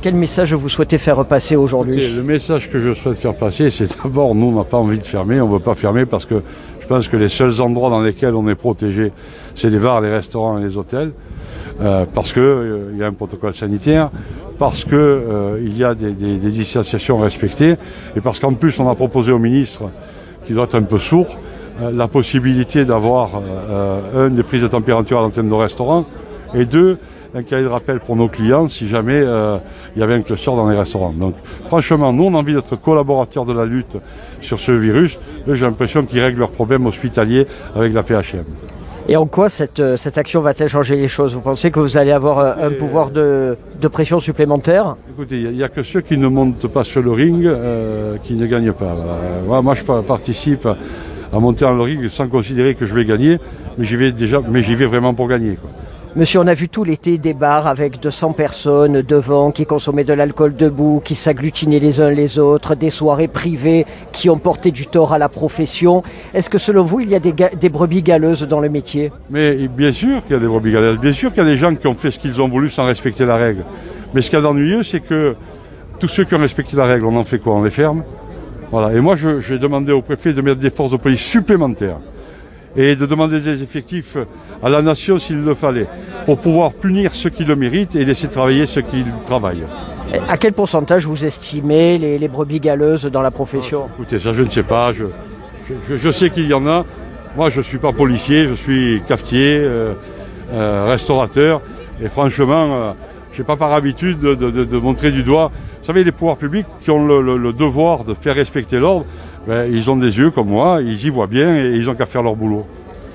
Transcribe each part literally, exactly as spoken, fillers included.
Quel message vous souhaitez faire passer aujourd'hui? Le message que je souhaite faire passer, c'est d'abord, nous, on n'a pas envie de fermer, on ne veut pas fermer parce que je pense que les seuls endroits dans lesquels on est protégé, c'est les bars, les restaurants et les hôtels, euh, parce qu'il euh, y a un protocole sanitaire, parce qu'il euh, y a des, des, des distanciations respectées, et parce qu'en plus, on a proposé au ministre, qui doit être un peu sourd, euh, la possibilité d'avoir euh, un, des prises de température à l'antenne de restaurant, et deux, un cahier de rappel pour nos clients si jamais euh, il y avait un cluster dans les restaurants. Donc franchement, nous on a envie d'être collaborateurs de la lutte sur ce virus. Eux, j'ai l'impression qu'ils règlent leurs problèmes hospitaliers avec la P H M. Et en quoi cette, cette action va-t-elle changer les choses? Vous pensez que vous allez avoir un Et pouvoir de, de pression supplémentaire? Écoutez, il n'y a, a que ceux qui ne montent pas sur le ring euh, qui ne gagnent pas. Euh, moi, je participe à monter dans le ring sans considérer que je vais gagner, mais j'y vais déjà, mais j'y vais vraiment pour gagner, quoi. Monsieur, on a vu tout l'été des bars avec deux cents personnes devant qui consommaient de l'alcool debout, qui s'agglutinaient les uns les autres, des soirées privées qui ont porté du tort à la profession. Est-ce que selon vous, il y a des, des brebis galeuses dans le métier? Mais bien sûr qu'il y a des brebis galeuses, bien sûr qu'il y a des gens qui ont fait ce qu'ils ont voulu sans respecter la règle. Mais ce qu'il y a d'ennuyeux, c'est que tous ceux qui ont respecté la règle, on en fait quoi? On les ferme. Voilà. Et moi, je, je vais demander au préfet de mettre des forces de police supplémentaires et de demander des effectifs à la nation s'il le fallait, pour pouvoir punir ceux qui le méritent et laisser travailler ceux qui travaillent. À quel pourcentage vous estimez les, les brebis galeuses dans la profession? Ah, écoutez, ça je ne sais pas, je, je, je sais qu'il y en a. Moi je ne suis pas policier, je suis cafetier, euh, euh, restaurateur, et franchement, euh, je n'ai pas par habitude de, de, de, de montrer du doigt. Vous savez, les pouvoirs publics qui ont le, le, le devoir de faire respecter l'ordre, ben, ils ont des yeux comme moi, ils y voient bien et ils n'ont qu'à faire leur boulot.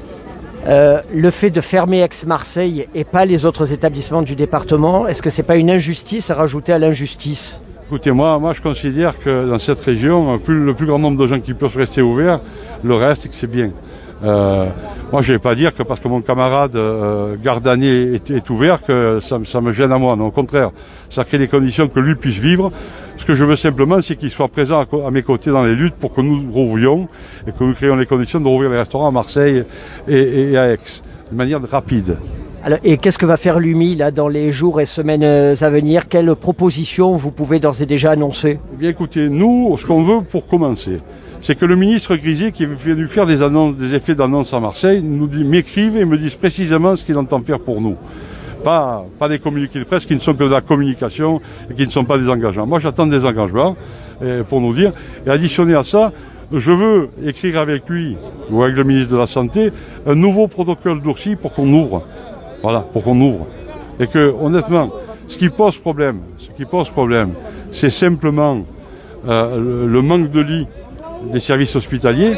Euh, le fait de fermer Aix-Marseille et pas les autres établissements du département, est-ce que c'est pas une injustice à rajouter à l'injustice? Écoutez, moi, moi je considère que dans cette région, plus, le plus grand nombre de gens qui peuvent rester ouverts, le reste, c'est bien. Euh, moi, je ne vais pas dire que parce que mon camarade euh, Gardané est, est ouvert que ça, ça me gêne à moi. Non, au contraire, ça crée les conditions que lui puisse vivre. Ce que je veux simplement, c'est qu'il soit présent à, à mes côtés dans les luttes pour que nous rouvrions et que nous créions les conditions de rouvrir les restaurants à Marseille et, et, et à Aix, de manière rapide. Alors, et qu'est-ce que va faire l'U M I là, dans les jours et semaines à venir? Quelles propositions vous pouvez d'ores et déjà annoncer? Eh bien écoutez, nous, ce qu'on veut pour commencer, c'est que le ministre Grisier, qui est venu faire des annonces, des effets d'annonce à Marseille, nous dit, m'écrive et me dise précisément ce qu'il entend faire pour nous. Pas, pas des communiqués de presse qui ne sont que de la communication et qui ne sont pas des engagements. Moi, j'attends des engagements eh, pour nous dire. Et additionné à ça, je veux écrire avec lui ou avec le ministre de la Santé un nouveau protocole d'Ourcy pour qu'on ouvre. Voilà, pour qu'on ouvre. Et que, honnêtement, ce qui pose problème, ce qui pose problème, c'est simplement euh, le, le manque de lits des services hospitaliers.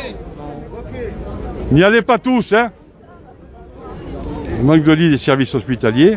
N'y allez pas tous, hein. Le manque de lits des services hospitaliers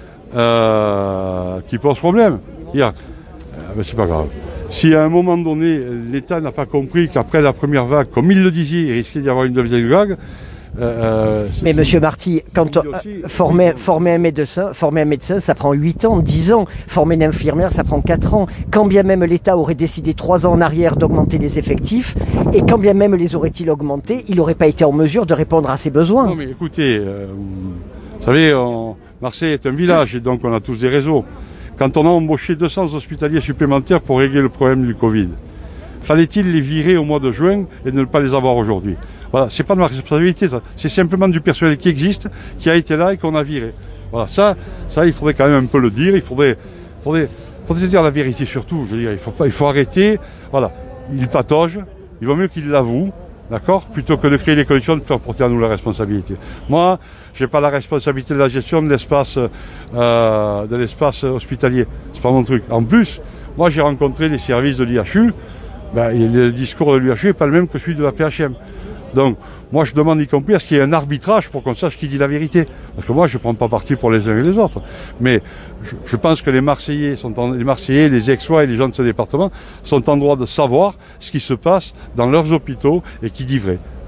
euh, qui pose problème. Il y a, euh, mais c'est pas grave. Si à un moment donné, l'État n'a pas compris qu'après la première vague, comme il le disait, il risquait d'y avoir une deuxième vague. Euh, mais Monsieur Marty, quand euh, former, former un médecin, former un médecin, ça prend huit ans, dix ans. Former une infirmière, ça prend quatre ans. Quand bien même l'État aurait décidé trois ans en arrière d'augmenter les effectifs, et quand bien même les aurait-il augmentés, il n'aurait pas été en mesure de répondre à ses besoins. Non mais écoutez, euh, vous savez, on, Marseille est un village et donc on a tous des réseaux. Quand on a embauché deux cents hospitaliers supplémentaires pour régler le problème du Covid, fallait-il les virer au mois de juin et ne pas les avoir aujourd'hui? Voilà, c'est pas de ma responsabilité, ça. C'est simplement du personnel qui existe, qui a été là et qu'on a viré. Voilà, ça, ça, il faudrait quand même un peu le dire. Il faudrait, faudrait, faudrait dire la vérité surtout. Je veux dire, il faut pas, il faut arrêter. Voilà, il patauge. Il vaut mieux qu'il l'avoue, d'accord, plutôt que de créer les conditions de faire porter à nous la responsabilité. Moi, j'ai pas la responsabilité de la gestion de l'espace, euh, de l'espace hospitalier. C'est pas mon truc. En plus, moi, j'ai rencontré les services de l'I H U. Ben, le discours de l'U H U n'est pas le même que celui de la P H M. Donc, moi, je demande y compris à ce qu'il y ait un arbitrage pour qu'on sache qui dit la vérité. Parce que moi, je ne prends pas parti pour les uns et les autres. Mais je, je pense que les Marseillais, sont en, les Marseillais, les Aixois et les gens de ce département sont en droit de savoir ce qui se passe dans leurs hôpitaux et qui dit vrai.